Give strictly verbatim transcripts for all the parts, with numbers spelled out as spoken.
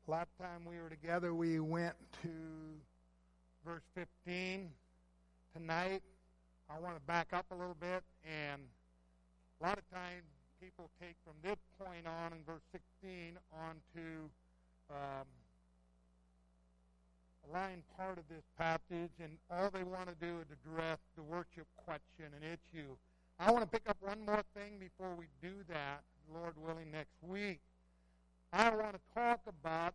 Last time we were together, we went to verse fifteen. Tonight, I want to back up a little bit, and a lot of times people take from this point on in verse sixteen on to um, a line part of this passage, and all they want to do is address the worship question and issue. I want to pick up one more thing before we do that, Lord willing, next week. I want to talk about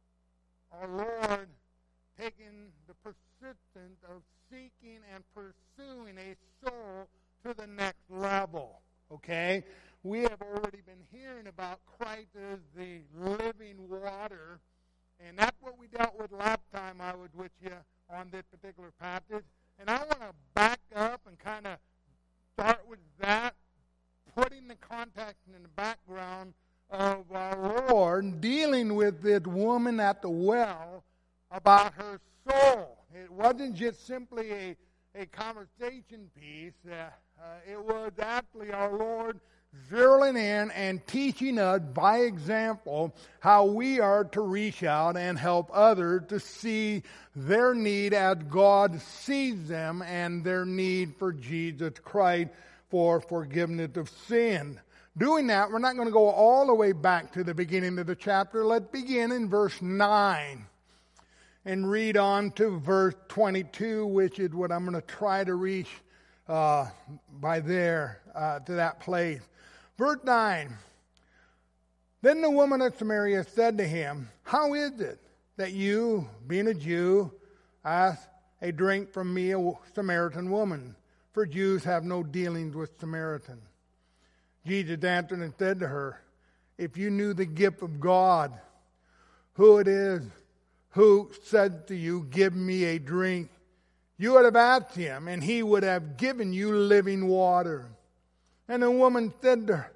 our Lord taking the persistence of seeking and pursuing a soul to the next level. Okay? We have already been hearing about Christ as the living water, and that's what we dealt with last time I was with you on this particular passage. And I want to back up and kind of start with that, putting the context in the background of our Lord dealing with this woman at the well about her soul. It wasn't just simply a, a conversation piece. Uh, uh, it was actually our Lord zeroing in and teaching us by example how we are to reach out and help others to see their need as God sees them and their need for Jesus Christ for forgiveness of sin. Doing that, we're not going to go all the way back to the beginning of the chapter. Let's begin in verse nine and read on to verse twenty-two, which is what I'm going to try to reach uh, by there uh, to that place. Verse nine, then the woman of Samaria said to him, how is it that you, being a Jew, ask a drink from me, a Samaritan woman? For Jews have no dealings with Samaritans. Jesus answered and said to her, if you knew the gift of God, who it is who said to you, give me a drink, you would have asked him, and he would have given you living water. And the woman said to,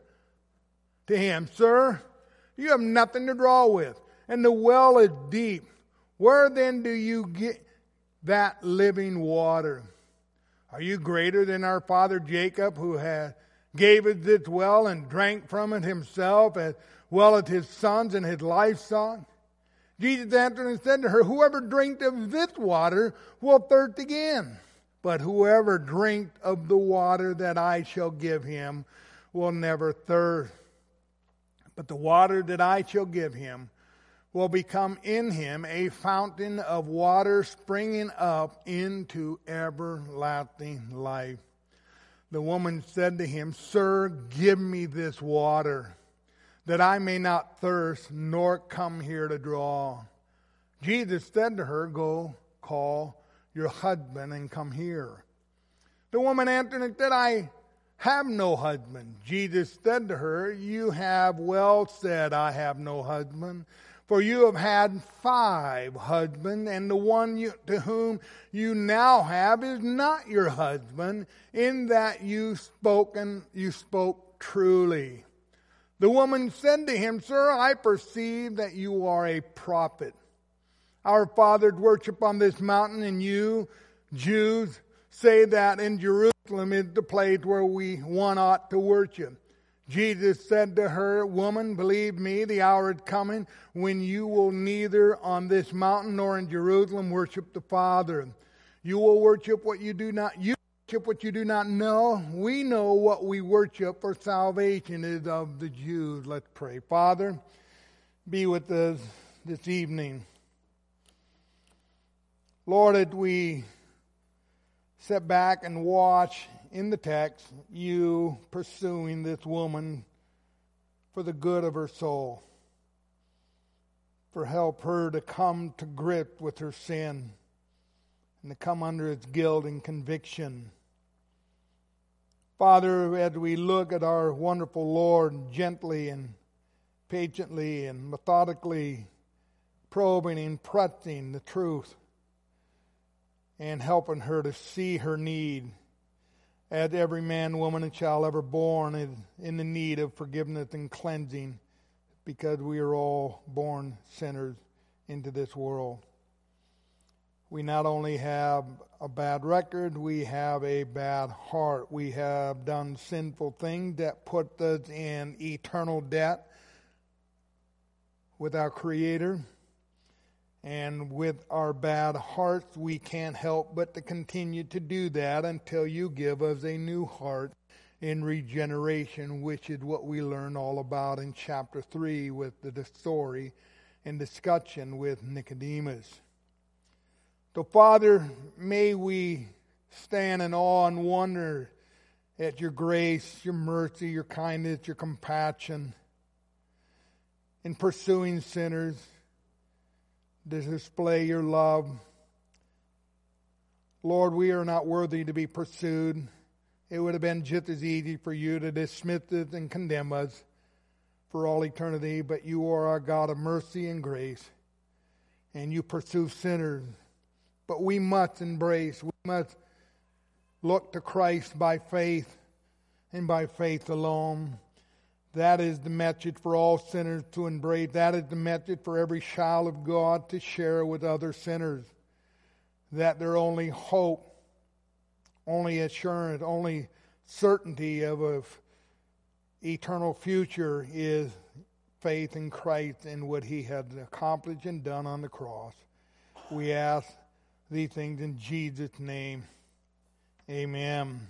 to him, sir, you have nothing to draw with, and the well is deep. Where then do you get that living water? Are you greater than our father Jacob, who had gave us this well and drank from it himself, as well as his sons and his livestock? Jesus answered and said to her, whoever drinks of this water will thirst again. But whoever drinks of the water that I shall give him will never thirst. But the water that I shall give him will become in him a fountain of water springing up into everlasting life. The woman said to him, sir, give me this water, that I may not thirst, nor come here to draw. Jesus said to her, go call your husband and come here. The woman answered and said, I have no husband. Jesus said to her, you have well said, I have no husband. For you have had five husbands, and the one you, to whom you now have is not your husband, in that you spoken you spoke truly. The woman said to him, sir, I perceive that you are a prophet. Our fathers worship on this mountain, and you, Jews, say that in Jerusalem is the place where we one ought to worship. Jesus said to her, woman, believe me, the hour is coming when you will neither on this mountain nor in Jerusalem worship the Father. You will worship what you do not you worship what you do not know. We know what we worship, for salvation is of the Jews. Let's pray. Father, be with us this evening. Lord, as we sit back and watch in the text, you pursuing this woman for the good of her soul, for help her to come to grips with her sin and to come under its guilt and conviction. Father, as we look at our wonderful Lord gently and patiently and methodically probing and pressing the truth and helping her to see her need, as every man, woman, and child ever born is in the need of forgiveness and cleansing, because we are all born sinners into this world. We not only have a bad record, we have a bad heart. We have done sinful things that put us in eternal debt with our Creator. And with our bad hearts, we can't help but to continue to do that until you give us a new heart in regeneration, which is what we learn all about in chapter three with the story and discussion with Nicodemus. So, Father, may we stand in awe and wonder at your grace, your mercy, your kindness, your compassion in pursuing sinners, to display your love. Lord, we are not worthy to be pursued. It would have been just as easy for you to dismiss us and condemn us for all eternity, but you are our God of mercy and grace, and you pursue sinners. But we must embrace, we must look to Christ by faith and by faith alone. That is the message for all sinners to embrace. That is the message for every child of God to share with other sinners. That their only hope, only assurance, only certainty of an eternal future is faith in Christ and what He has accomplished and done on the cross. We ask these things in Jesus' name. Amen.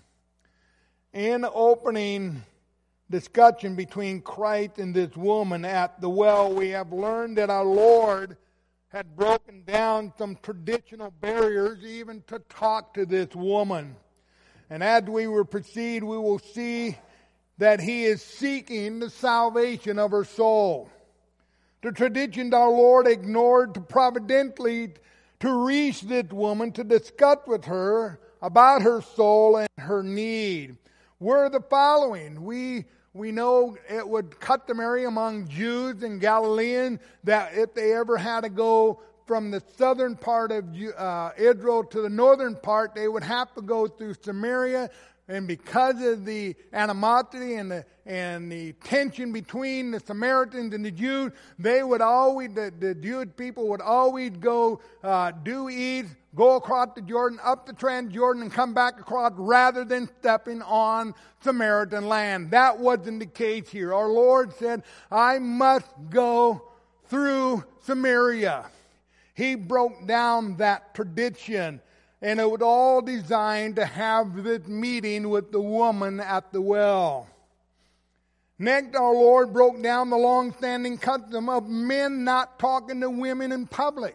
In opening discussion between Christ and this woman at the well, we have learned that our Lord had broken down some traditional barriers even to talk to this woman. And as we will proceed, we will see that He is seeking the salvation of her soul. The traditions our Lord ignored to providentially to reach this woman, to discuss with her about her soul and her need, were the following. We We know it was customary among Jews and Galileans that if they ever had to go from the southern part of uh, Israel to the northern part, they would have to go through Samaria. And because of the animosity and the and the tension between the Samaritans and the Jews, they would always the, the Jewish people would always go uh, due east, go across the Jordan, up the Transjordan, and come back across rather than stepping on Samaritan land. That wasn't the case here. Our Lord said, "I must go through Samaria." He broke down that tradition. And it was all designed to have this meeting with the woman at the well. Next, our Lord broke down the long-standing custom of men not talking to women in public.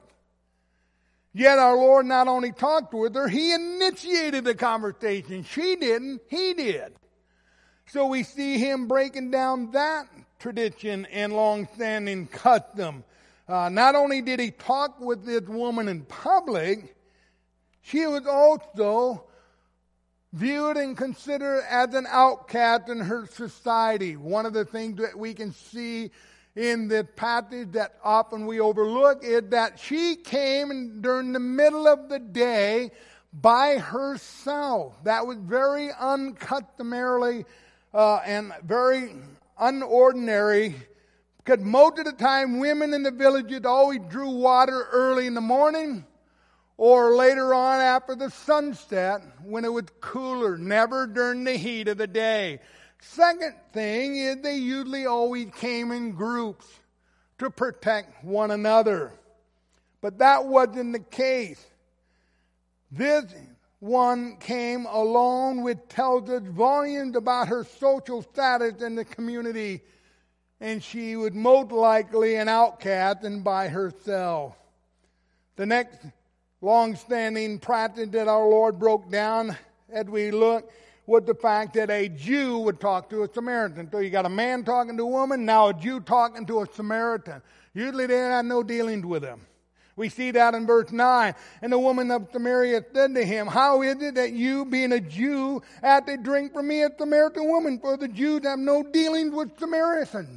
Yet our Lord not only talked with her, He initiated the conversation. She didn't, He did. So we see Him breaking down that tradition and long-standing custom. Uh, not only did He talk with this woman in public, she was also viewed and considered as an outcast in her society. One of the things that we can see in this passage that often we overlook is that she came during the middle of the day by herself. That was very uncustomarily uh, and very unordinary, because most of the time women in the villages always drew water early in the morning or later on after the sunset when it was cooler, never during the heat of the day. Second thing is they usually always came in groups to protect one another. But that wasn't the case. This one came alone, which tells us volumes about her social status in the community, and she was most likely an outcast and by herself. The next long-standing practice that our Lord broke down as we look was the fact that a Jew would talk to a Samaritan. So you got a man talking to a woman, now a Jew talking to a Samaritan. Usually they had no dealings with him. We see that in verse nine. And the woman of Samaria said to him, "How is it that you, being a Jew, ask to drink from me, a Samaritan woman? For the Jews have no dealings with Samaritans."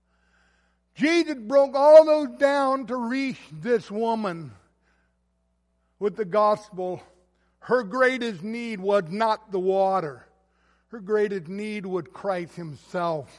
Jesus broke all those down to reach this woman with the gospel. Her greatest need was not the water. Her greatest need was Christ Himself.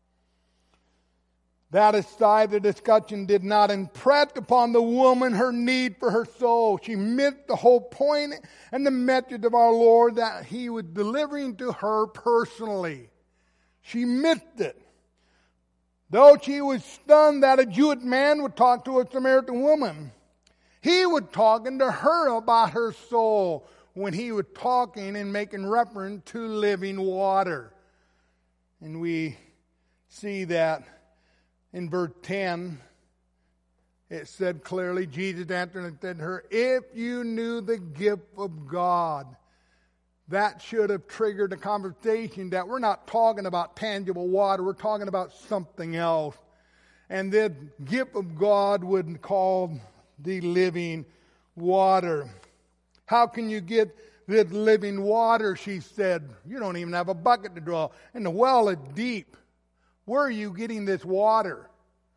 That aside, the discussion did not impress upon the woman her need for her soul. She missed the whole point and the message of our Lord that He was delivering to her personally. She missed it. Though she was stunned that a Jewish man would talk to a Samaritan woman, He was talking to her about her soul when he was talking and making reference to living water. And we see that in verse ten. It said clearly, Jesus answered and said to her, if you knew the gift of God. That should have triggered a conversation that we're not talking about tangible water. We're talking about something else. And the gift of God would be called the living water. How can you get this living water, she said. You don't even have a bucket to draw. And the well is deep. Where are you getting this water?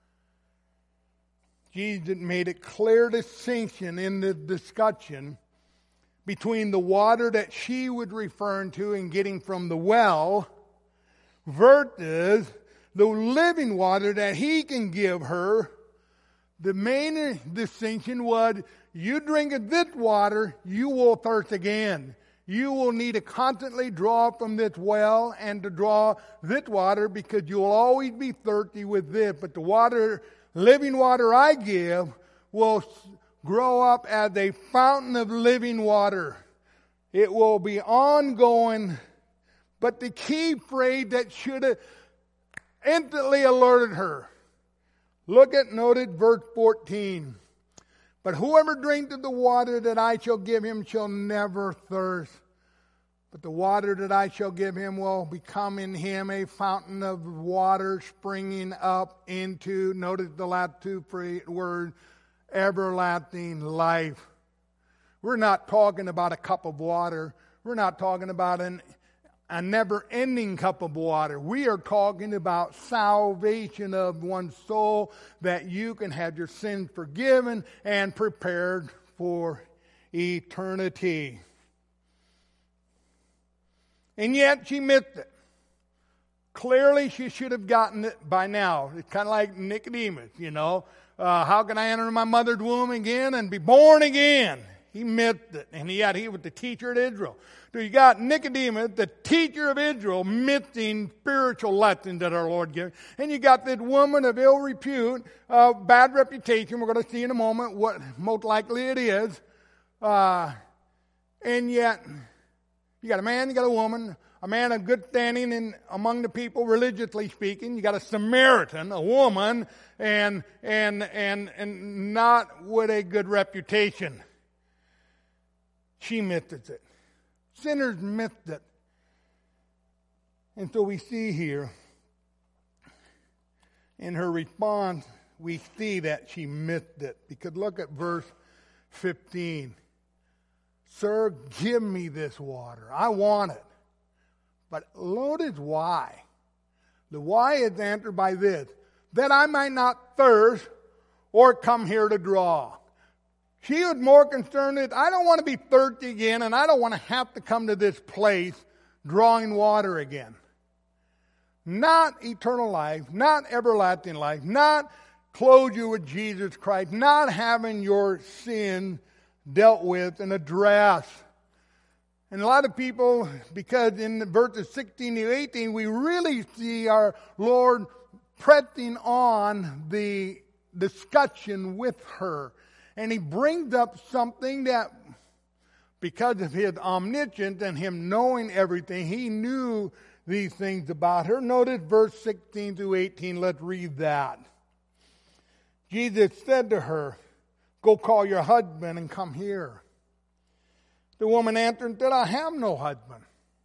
Jesus made a clear distinction in the discussion between the water that she was referring to and getting from the well versus the living water that he can give her. The main distinction was, you drink of this water, you will thirst again. You will need to constantly draw from this well and to draw this water because you will always be thirsty with this. But the water, living water I give will grow up as a fountain of living water. It will be ongoing. But the key phrase that should have instantly alerted her. Look at, noted verse fourteen. But whoever drinks of the water that I shall give him shall never thirst. But the water that I shall give him will become in him a fountain of water springing up into, notice the last two words, everlasting life. We're not talking about a cup of water. We're not talking about an, a never-ending cup of water. We are talking about salvation of one's soul, that you can have your sins forgiven and prepared for eternity. And yet she missed it. Clearly she should have gotten it by now. It's kind of like Nicodemus, you know. Uh, how can I enter my mother's womb again and be born again? He missed it. And yet he was the teacher of Israel. So you got Nicodemus, the teacher of Israel, missing spiritual lessons that our Lord gave. And you got this woman of ill repute, uh, bad reputation. We're going to see in a moment what most likely it is. Uh, and yet, you got a man, you got a woman, a man of good standing in among the people, religiously speaking. You got a Samaritan, a woman, and and and and not with a good reputation. She misses it. Sinners missed it. And so we see here, in her response, we see that she missed it. Because look at verse fifteen. Sir, give me this water. I want it. But notice why. The why is answered by this. That I might not thirst or come here to draw. She was more concerned with, I don't want to be thirsty again, and I don't want to have to come to this place drawing water again. Not eternal life, not everlasting life, not closure with Jesus Christ, not having your sin dealt with and addressed. And a lot of people, because in the verses sixteen to eighteen, we really see our Lord pressing on the discussion with her. And he brings up something that, because of his omniscience and him knowing everything, he knew these things about her. Notice verse sixteen through eighteen. Let's read that. Jesus said to her, go call your husband and come here. The woman answered and said, I have no husband.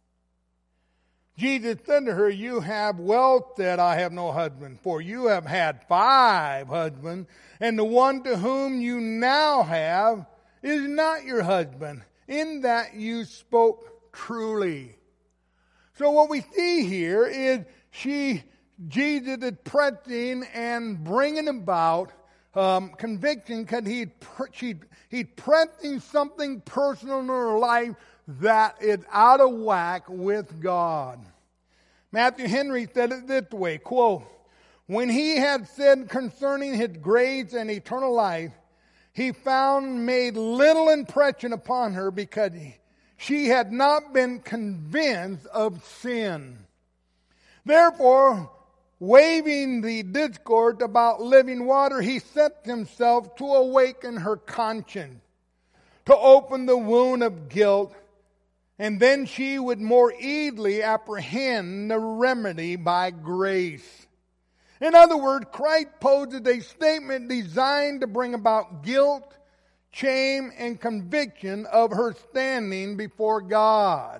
Jesus said to her, you have well said, I have no husband, for you have had five husbands, and the one to whom you now have is not your husband. In that you spoke truly. So what we see here is she, Jesus is pressing and bringing about um, conviction because he she he's pressing something personal in her life that is out of whack with God. Matthew Henry said it this way, quote, when he had said concerning his grace and eternal life, he found made little impression upon her because she had not been convinced of sin. Therefore, waiving the discord about living water, he set himself to awaken her conscience, to open the wound of guilt, and then she would more easily apprehend the remedy by grace. In other words, Christ poses a statement designed to bring about guilt, shame, and conviction of her standing before God.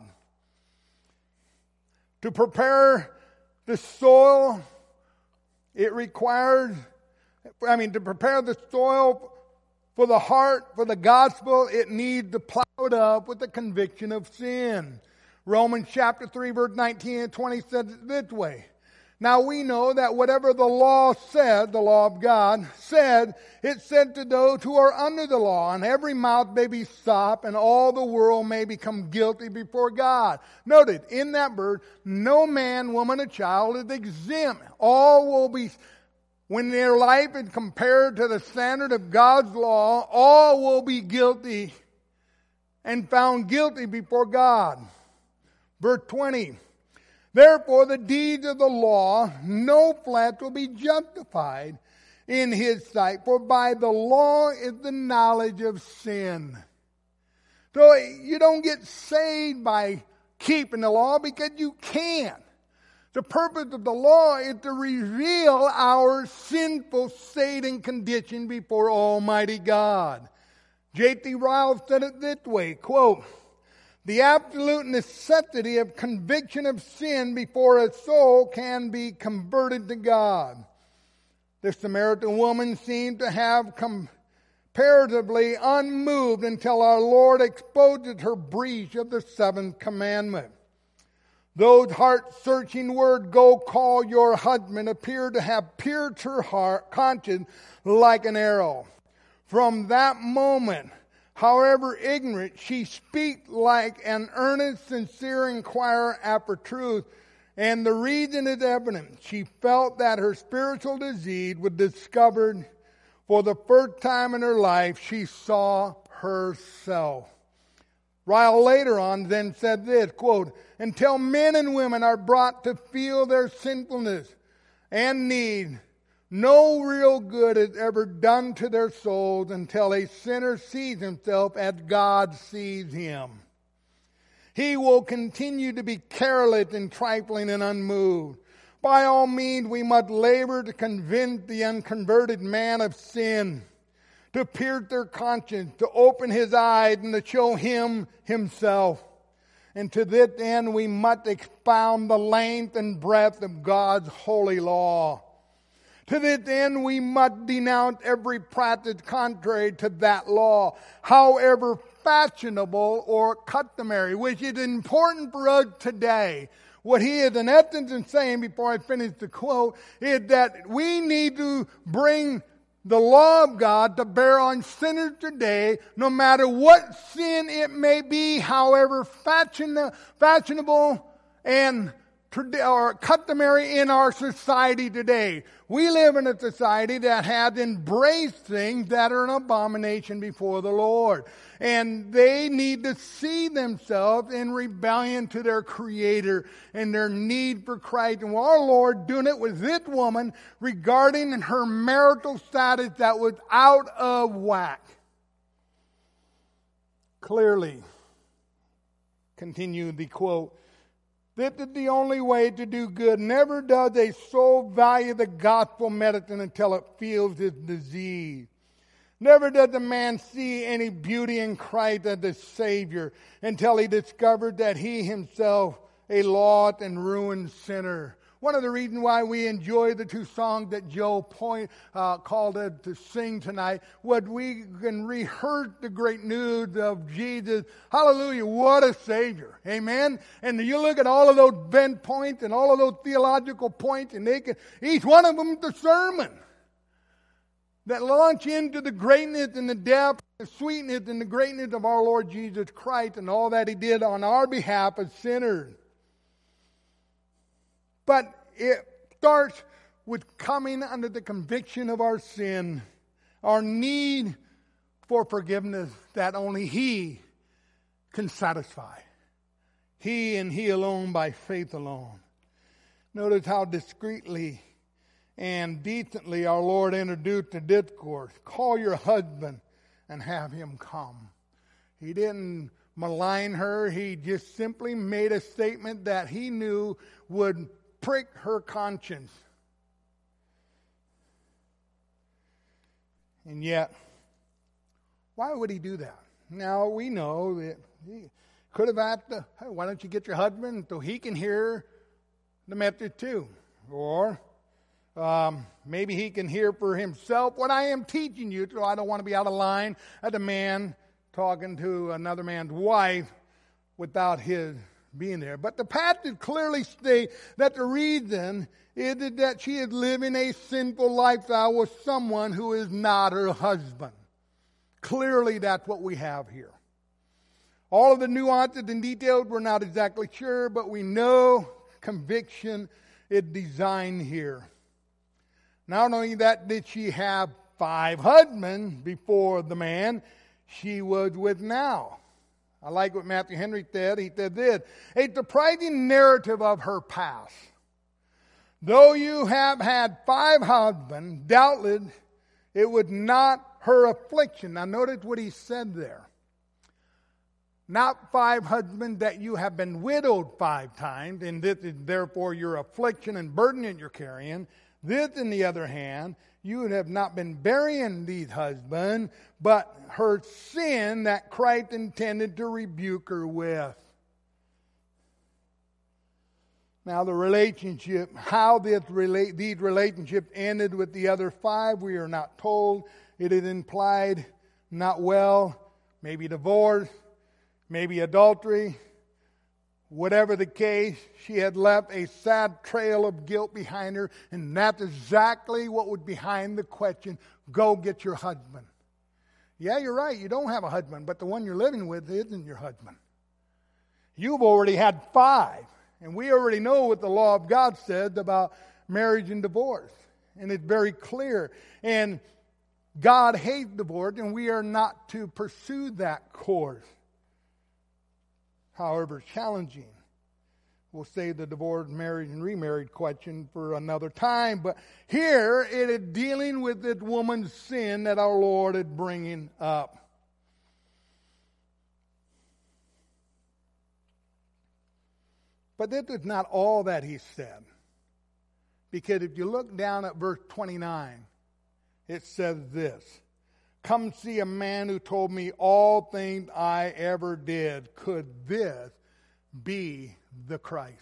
To prepare the soil, it requires, I mean, to prepare the soil for the heart, for the gospel, it needs to plow it up with the conviction of sin. Romans chapter three, verse nineteen and twenty says it this way. Now we know that whatever the law said, the law of God, said, it said to those who are under the law, and every mouth may be stopped, and all the world may become guilty before God. Noted, in that verse, no man, woman, or child is exempt. All will be, when their life is compared to the standard of God's law, all will be guilty and found guilty before God. Verse twenty. Therefore, the deeds of the law, no flesh will be justified in his sight, for by the law is the knowledge of sin. So you don't get saved by keeping the law because you can't. The purpose of the law is to reveal our sinful state and condition before Almighty God. J T Ryle said it this way, quote, the absolute necessity of conviction of sin before a soul can be converted to God. The Samaritan woman seemed to have comparatively unmoved until our Lord exposed her breach of the seventh commandment. Those heart-searching words, go call your husband, appear to have pierced her heart, conscience like an arrow. From that moment, however ignorant, she speaks like an earnest, sincere inquirer after truth. And the reason is evident. She felt that her spiritual disease was discovered for the first time in her life. She saw herself. Ryle later on then said this, quote, until men and women are brought to feel their sinfulness and need, no real good is ever done to their souls until a sinner sees himself as God sees him. He will continue to be careless and trifling and unmoved. By all means, we must labor to convince the unconverted man of sin, to pierce their conscience, to open his eyes, and to show him himself. And to this end, we must expound the length and breadth of God's holy law. To this end, we must denounce every practice contrary to that law, however fashionable or customary, which is important for us today. What he is in essence saying, before I finish the quote, is that we need to bring the law of God to bear on sinners today, no matter what sin it may be, however fashion, fashionable and or customary in our society today. We live in a society that has embraced things that are an abomination before the Lord. And they need to see themselves in rebellion to their Creator and their need for Christ. And our Lord doing it with this woman regarding her marital status that was out of whack. Clearly, continue the quote, this is the only way to do good. Never does a soul value the gospel medicine until it feels its disease. Never does a man see any beauty in Christ as the Savior until he discovers that he himself a lost and ruined sinner. One of the reasons why we enjoy the two songs that Joe point, uh, called us to sing tonight was we can rehearse the great news of Jesus. Hallelujah, what a Savior. Amen? And you look at all of those bent points and all of those theological points, and they can, each one of them is a sermon that launch into the greatness and the depth, the sweetness and the greatness of our Lord Jesus Christ and all that He did on our behalf as sinners. But it starts with coming under the conviction of our sin, our need for forgiveness that only He can satisfy. He and He alone by faith alone. Notice how discreetly And decently our Lord introduced the discourse. Call your husband and have him come. He didn't malign her. He just simply made a statement that he knew would prick her conscience. And yet, why would he do that? Now, we know that he could have asked, hey, why don't you get your husband so he can hear the message too? Or um, maybe he can hear for himself what I am teaching you, so I don't want to be out of line as a man talking to another man's wife without his being there. But the passage clearly states that the reason is that she is living a sinful lifestyle with someone who is not her husband. Clearly that's what we have here. All of the nuances and details we're not exactly sure, but we know conviction is designed here. Not only that did she have five husbands before the man she was with now. I like what Matthew Henry said. He said this, a surprising narrative of her past. Though you have had five husbands, doubtless it was not her affliction. Now notice what he said there. Not five husbands that you have been widowed five times, and this is therefore your affliction and burden that you're carrying. This, on the other hand, you have not been burying these husbands, but her sin that Christ intended to rebuke her with. Now the relationship, how this relate, these relationships ended with the other five, we are not told. It is implied not well, maybe divorce, maybe adultery. Whatever the case, she had left a sad trail of guilt behind her, and that's exactly what was behind the question, go get your husband. Yeah, you're right, you don't have a husband, but the one you're living with isn't your husband. You've already had five, and we already know what the law of God says about marriage and divorce, and it's very clear. And God hates divorce, and we are not to pursue that course. However challenging. We'll save the divorce, marriage, and remarried question for another time. But here it is dealing with this woman's sin that our Lord is bringing up. But this is not all that he said. Because if you look down at verse twenty-nine, it says this. Come see a man who told me all things I ever did. Could this be the Christ?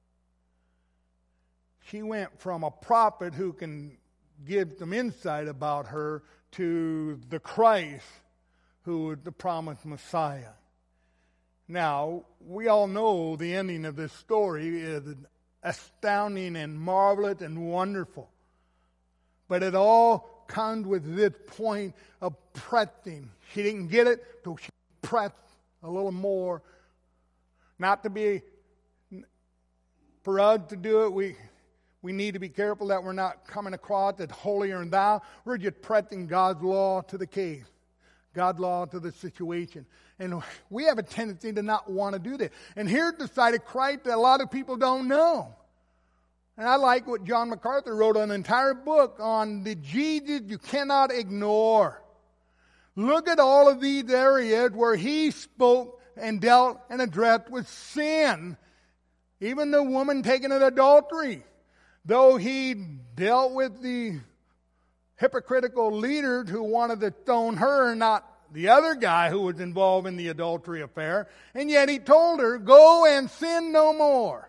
She went from a prophet who can give some insight about her to the Christ who is the promised Messiah. Now, we all know the ending of this story is astounding and marvelous and wonderful. But it all comes with this point of pressing. She didn't get it, so she pressed a little more. Not to be, for us to do it, we we need to be careful that we're not coming across as holier than thou. We're just pressing God's law to the case, God's law to the situation. And we have a tendency to not want to do this. And here's the side of Christ that a lot of people don't know. And I like what John MacArthur wrote an entire book on the Jesus you cannot ignore. Look at all of these areas where he spoke and dealt and addressed with sin. Even the woman taken in adultery. Though he dealt with the hypocritical leaders who wanted to stone her, not the other guy who was involved in the adultery affair. And yet he told her, go and sin no more.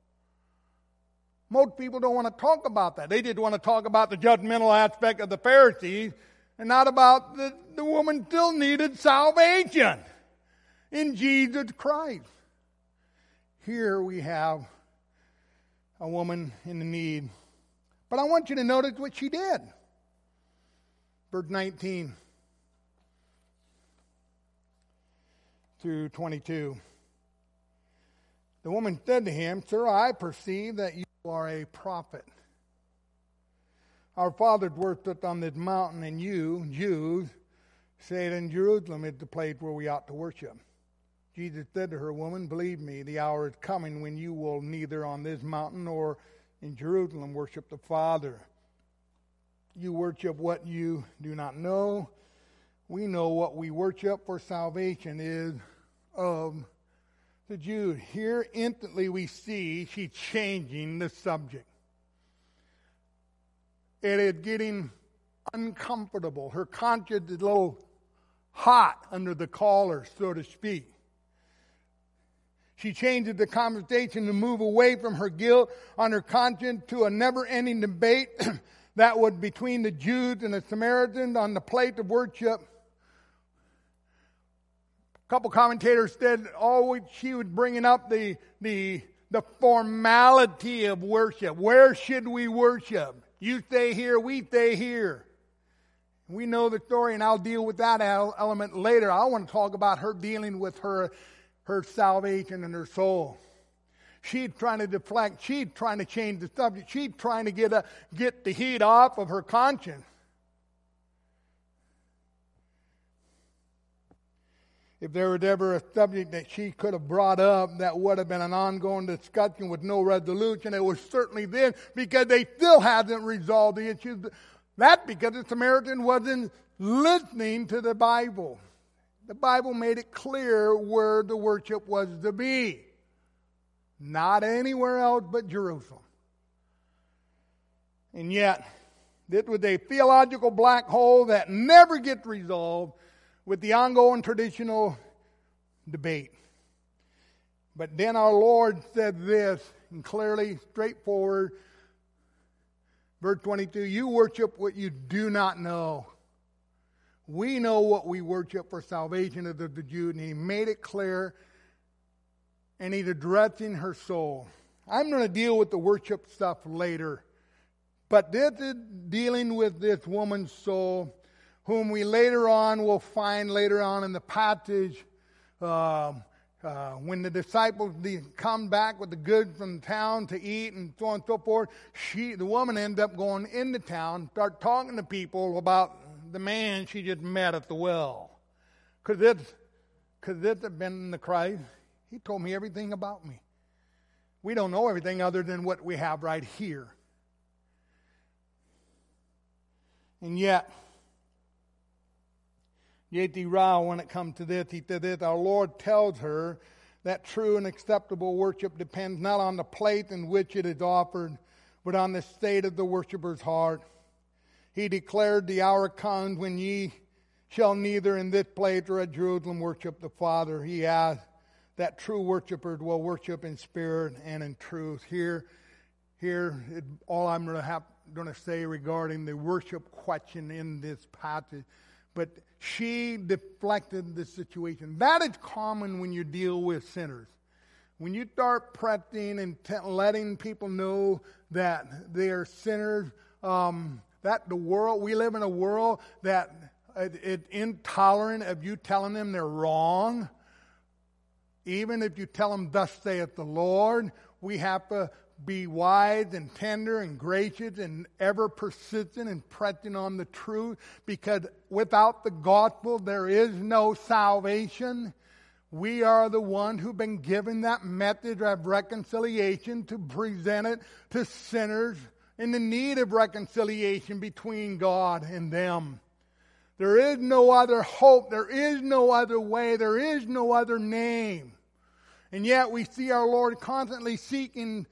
Most people don't want to talk about that. They just want to talk about the judgmental aspect of the Pharisees and not about the, the woman still needed salvation in Jesus Christ. Here we have a woman in the need. But I want you to notice what she did. Verse nineteen through twenty-two. The woman said to him, Sir, I perceive that you are a prophet. Our fathers worshipped on this mountain, and you, Jews, say that in Jerusalem is the place where we ought to worship. Jesus said to her, Woman, believe me, the hour is coming when you will neither on this mountain nor in Jerusalem worship the Father. you worship what you do not know. We know what we worship, for salvation is of the Jews. Here instantly we see she's changing the subject. It is getting uncomfortable. Her conscience is a little hot under the collar, so to speak. She changes the conversation to move away from her guilt on her conscience to a never-ending debate that was between the Jews and the Samaritans on the place of worship. A couple commentators said always she was bringing up the, the, the formality of worship. Where should we worship? You stay here, we stay here. We know the story, and I'll deal with that element later. I want to talk about her dealing with her, her salvation and her soul. She's trying to deflect. She's trying to change the subject. She's trying to get, a, get the heat off of her conscience. If there was ever a subject that she could have brought up that would have been an ongoing discussion with no resolution, it was certainly this, because they still hasn't resolved the issue. That because the Samaritan wasn't listening to the Bible. The Bible made it clear where the worship was to be. Not anywhere else but Jerusalem. And yet, this was a theological black hole that never gets resolved with the ongoing traditional debate. But then our Lord said this, and clearly, straightforward, verse twenty-two, you worship what you do not know. We know what we worship, for salvation of the, the Jews, and he made it clear, and he's addressing her soul. I'm going to deal with the worship stuff later, but this is dealing with this woman's soul, whom we later on will find later on in the passage, uh, uh, when the disciples come back with the goods from town to eat and so on and so forth. She, the woman, ends up going into town, start talking to people about the man she just met at the well. Because this, because this had been the Christ. He told me everything about me. We don't know everything other than what we have right here. And yet, J T Rao, when it comes to this, he said this, our Lord tells her that true and acceptable worship depends not on the plate in which it is offered, but on the state of the worshiper's heart. He declared, the hour comes when ye shall neither in this place or at Jerusalem worship the Father. He asked that true worshipers will worship in spirit and in truth. Here, here, it, all I'm going to have going to say regarding the worship question in this passage. But she deflected the situation. That is common when you deal with sinners. When you start pressing and t- letting people know that they are sinners, um, that the world, we live in a world that it, it's intolerant of you telling them they're wrong. Even if you tell them, thus saith the Lord, we have to be wise and tender and gracious and ever persistent and pressing on the truth, because without the gospel there is no salvation. We are the one who've been given that message of reconciliation to present it to sinners in the need of reconciliation between God and them. There is no other hope. There is no other way. There is no other name. And yet we see our Lord constantly seeking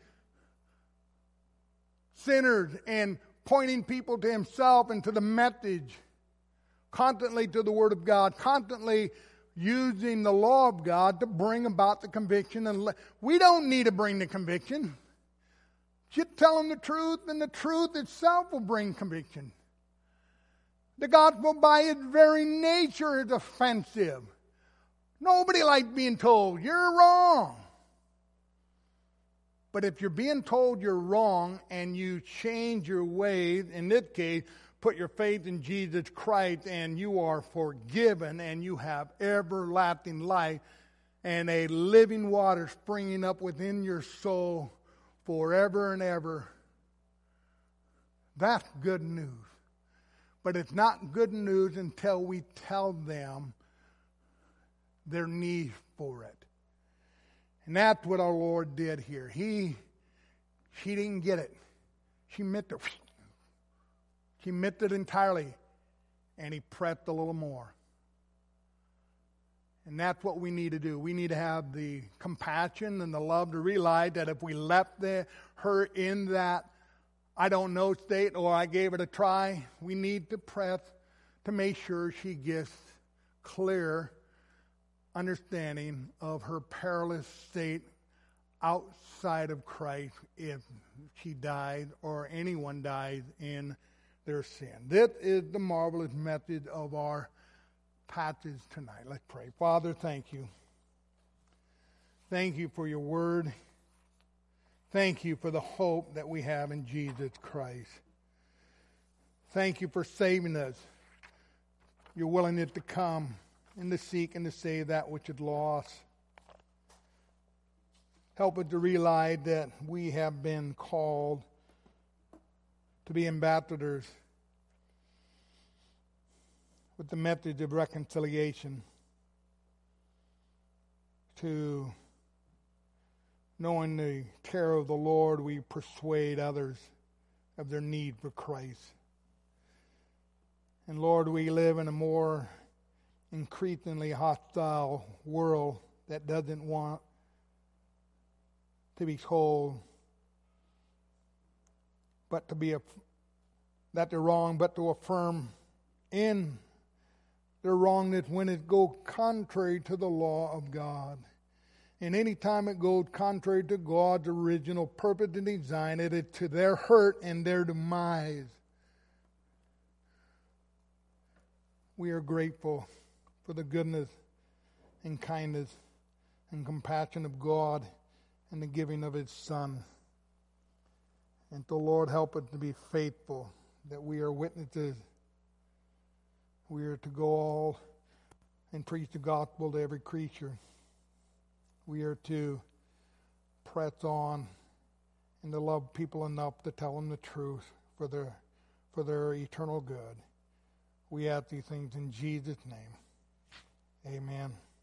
sinners and pointing people to himself and to the message, constantly to the Word of God, constantly using the law of God to bring about the conviction. And le- we don't need to bring the conviction. Just tell them the truth, and the truth itself will bring conviction. The gospel by its very nature is offensive. Nobody likes being told, you're wrong. But if you're being told you're wrong and you change your ways, in this case, put your faith in Jesus Christ, and you are forgiven and you have everlasting life and a living water springing up within your soul forever and ever, that's good news. But it's not good news until we tell them their need for it. And that's what our Lord did here. He, she didn't get it. She meant to He missed it entirely, and he pressed a little more. And that's what we need to do. We need to have the compassion and the love to realize that if we left the, her in that I don't know state, or I gave it a try, we need to press to make sure she gets clear understanding of her perilous state outside of Christ if she died or anyone dies in their sin. This is the marvelous message of our passage tonight. Let's pray. Father, thank you. Thank you for your word. Thank you for the hope that we have in Jesus Christ. Thank you for saving us. Your willingness to come and to seek and to save that which is lost. Help us to realize that we have been called to be ambassadors with the message of reconciliation, to knowing the care of the Lord, we persuade others of their need for Christ. And Lord, we live in a more increasingly hostile world that doesn't want to be told but to be a, that they're wrong, but to affirm in their wrongness when it goes contrary to the law of God. And any time it goes contrary to God's original purpose and design, it is to their hurt and their demise. We are grateful for the goodness and kindness and compassion of God and the giving of His Son. And the Lord help us to be faithful, that we are witnesses. We are to go all and preach the gospel to every creature. We are to press on and to love people enough to tell them the truth for their, for their eternal good. We ask these things in Jesus' name. Amen.